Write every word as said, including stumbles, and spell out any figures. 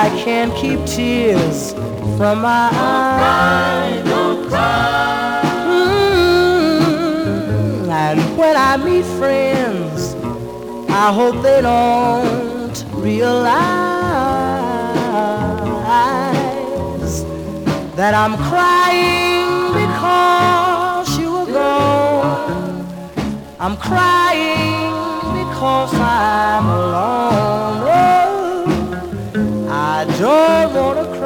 I can't keep tears from my eyes. Don't cry, Mm, and when I meet friends, I hope they don't realize that I'm crying because you were gone. I'm crying because I'm alone. Oh, I don't wanna cry.